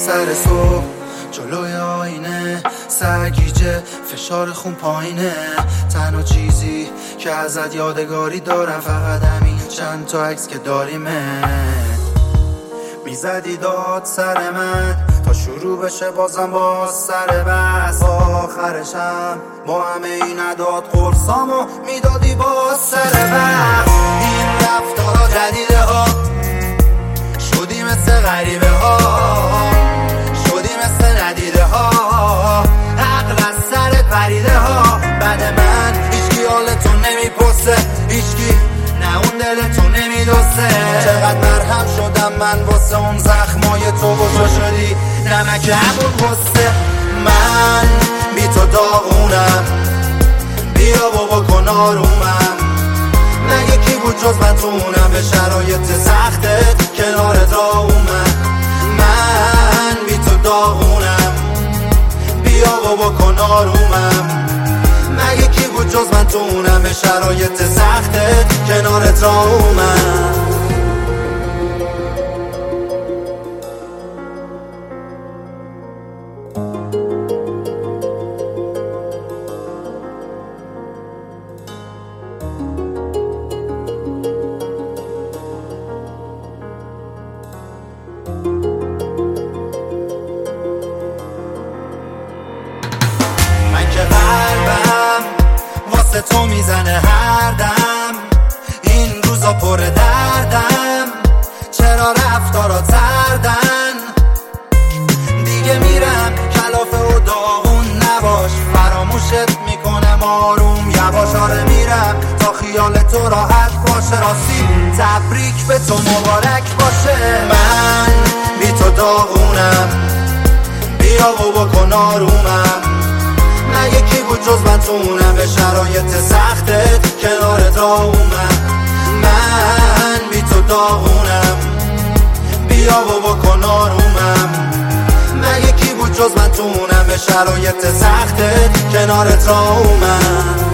سر صبح جلوی آینه سرگیجه فشار خون پایینه. تنها چیزی که ازت یادگاری دارم فقط همین چند تا عکس که داریمه. میزدی داد سر من تا شروع بشه بازم باز سر بس. آخرشم با همه این نداد قرصامو میدادی باز سر بس. این رفتارا جدیده ها شدی مثل غریبه ها، شدی مثل ندیده ها، عقل از سرت پریده ها. بعد من هیچکی حالتو نمیپرسه، هیچکی نه اون دلتو نمیدوسته. چقدر مرهم شدم من واسه اون زخمای تو، بزرگ شدی نمک همون غصه. من بی تو داغونم، بیا بابا کن آرومم. مگه کی بود جز من تو اونم به شرایط سختت کنارت راومم. من بی تو داغونم، بیا بابا کن آرومم. مگه کی بود جز من تو اونم به شرایط سختت کنارت راومم. من که قلبم واسه تو میزنه هر دم، این روزا پر دردم. چرا رفتارا تردن؟ دیگه میرم کلافه و داغون نباش، فراموشت میکنم آروم یواش. آره میرم تا خیال تو راحت باشه، راستی تبریک به تو مبارک باشه. من بی تو داغونم، بیا بابا کن آرومم. مگه کی بود جز من تو اونم به شرایط سختت کنارت راومم. من بی تو داغونم، بیا بابا کن آرومم. مگه کی بود جز من تو اونم به شرایط سختت کنارت راومم.